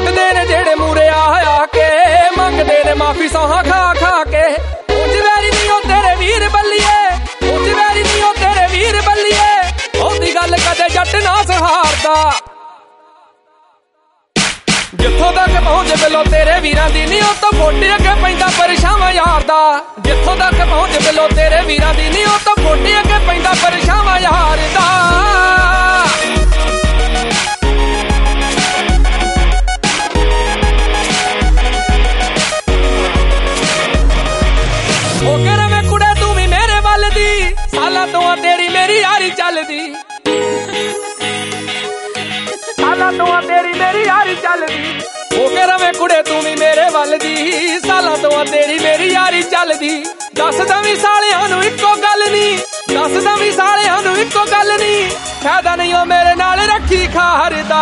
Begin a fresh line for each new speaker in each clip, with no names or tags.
ਟੁੱਟਦੇ ਨੇ ਜਿਹੜੇ ਮੂਰੇ ਆ ਕੇ, ਮੰਗਦੇ ਨੇ ਮਾਫੀ ਸੌਹਾਂ ਖਾ ਖਾ ਕੇ। ਉਂਝ ਵੈਰੀ ਨਹੀਂ ਉਹ ਤੇਰੇ ਵੀਰ ਬੱਲੀਏ, ਉਂਝ ਵੈਰੀ ਨਹੀਂ ਉਹ ਤੇਰੇ ਵੀਰ ਬੱਲੀਏ, ਉਹਦੀ ਗੱਲ ਕਦੇ ਜੱਟ ਨਾ ਸਹਾਰਦਾ। ਜਿੱਥੋਂ ਤੱਕ ਪਹੁੰਚ ਬਿੱਲੋ ਤੇਰੇ ਵੀਰਾਂ ਦੀ ਨੀ, ਉਹ ਤੋਂ ਫੋਟੇ ਅੱਗੇ ਪੈਂਦਾ ਪਰਛਾਵਾਂ ਯਾਰ ਦਾ। ਜਿੱਥੋਂ ਤੱਕ ਪਹੁੰਚ ਬਿੱਲੋ ਤੇਰੇ ਵੀਰਾਂ ਦੀ ਨੀ, ਉਹ ਤੋਂ ਫੋਟੇ ਅੱਗੇ ਪੈਂਦਾ ਪਰਛਾਵਾਂ ਯਾਰ ਦਾ। ਉਹ ਕਹਿ ਰਵੇਂ ਕੁੜੇ ਤੂੰ ਵੀ ਮੇਰੇ ਵੱਲ ਦੀ, ਸਾਲਾਂ ਤੋਂ ਆ ਤੇਰੀ ਮੇਰੀ ਯਾਰੀ ਚੱਲਦੀ, ਸਾਲਾਂ ਤੋਂ ਆ ਤੇਰੀ ਮੇਰੀ ਯਾਰੀ ਚੱਲਦੀ। ਉਹ ਕਹਿ ਰਵੇਂ ਕੁੜੇ ਤੂੰ ਵੀ ਮੇਰੇ ਵੱਲ ਦੀ, ਸਾਲਾਂ ਤੋਂ ਆ ਤੇਰੀ ਮੇਰੀ ਯਾਰੀ ਚੱਲਦੀ। ਦੱਸਦਾ ਵੀ ਸਾਲਿਆਂ ਨੂੰ ਇੱਕੋ ਗੱਲ ਨੀ, ਦੱਸਦਾ ਵੀ ਸਾਲਿਆਂ ਨੂੰ ਇੱਕੋ ਗੱਲ ਨੀ, ਫਾਇਦਾ ਨਹੀਂ ਉਹ ਮੇਰੇ ਨਾਲ ਰੱਖੀ ਖਾਰਦਾ।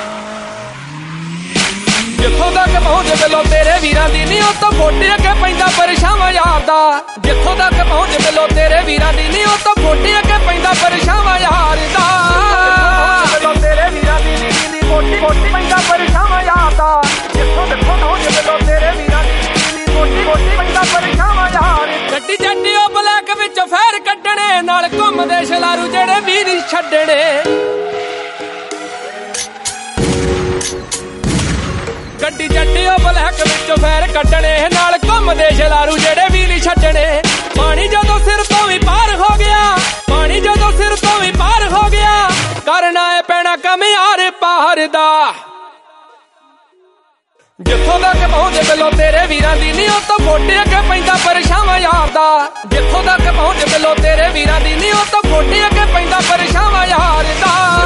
ਜਿੱਥੋਂ ਤੱਕ ਪਹੁੰਚ ਬਿੱਲੋ ਤੇਰੇ ਵੀਰਾਂ ਦੀ ਨੀ, ਉਹ ਤੋਂ ਫੋਟੇ ਅੱਗੇ ਪੈਂਦਾ ਪਰਛਾਵਾਂ ਯਾਰ ਦਾ। ਜਿੱਥੋਂ ਤੱਕ ਪਹੁੰਚ ਬਿੱਲੋ ਤੇਰੇ ਵੀਰਾਂ ਦੀ ਨੀ, ਉਹ ਤੋਂ ਫੋਟੇ ਅੱਗੇ ਪੈਂਦਾ ਪਰਛਾਵਾਂ ਯਾਰ ਦਾ। ਬਿੱਲੋ ਤੇਰੇ ਵੀਰਾਂ ਦੀ ਨੀ, ਫੋਟੇ ਪੈਂਦਾ ਪਰਛਾਵਾਂ ਯਾਰ ਦਾ। ਜਿੱਥੋਂ ਤੱਕ ਪਹੁੰਚ ਬਿੱਲੋ ਤੇਰੇ ਵੀਰਾਂ ਦੀ ਨੀ, ਫੋਟੇ ਪੈਂਦਾ ਪਰਛਾਵਾਂ ਯਾਰ। ਗੱਡੀ ਜੱਟੀ ਉਹ ਬਲੈਕ ਵਿੱਚੋਂ ਫੇਰ ਕੱਢਣੇ, ਨਾਲ ਘੁੰਮਦੇ ਛਲਾਰੂ ਜਿਹੜੇ ਵੀਰ ਛੱਡਣੇ। ਗੱਡੀ ਜੱਟੀ ਉਹ ਬਲੈਕ ਵਿੱਚੋਂ ਫੇਰ ਕੱਢਣੇ, ਨਾਲ ਘੁੰਮਦੇ ਛਲਾਰੂ ਜਿਹੜੇ ਵੀਲੀ ਛੱਡਣੇ। ਪਾਣੀ ਜਦੋਂ ਸਿਰ ਤੋਂ ਵੀ ਪਾਰ ਹੋ ਗਿਆ, ਪਾਣੀ ਜਦੋਂ ਸਿਰ ਤੋਂ ਵੀ ਪਾਰ ਹੋ ਗਿਆ, ਕਰਨਾ ਏ ਪੈਣਾ ਕੰਮ ਯਾਰ ਪਾਰ ਦਾ। ਜਿੱਥੋਂ ਤੱਕ ਪਹੁੰਚ ਬਿੱਲੋ ਤੇਰੇ ਵੀਰਾਂ ਦੀ ਨੀ, ਉਹ ਤੋਂ ਫੋਟੇ ਅੱਗੇ ਪੈਂਦਾ ਪਰਛਾਵਾਂ ਯਾਰ ਦਾ। ਜਿੱਥੋਂ ਤੱਕ ਪਹੁੰਚ ਬਿੱਲੋ ਤੇਰੇ ਵੀਰਾਂ ਦੀ ਨੀ, ਉਹ ਤੋਂ ਫੋਟੇ ਅੱਗੇ ਪੈਂਦਾ ਪਰਛਾਵਾਂ ਯਾਰ ਦਾ।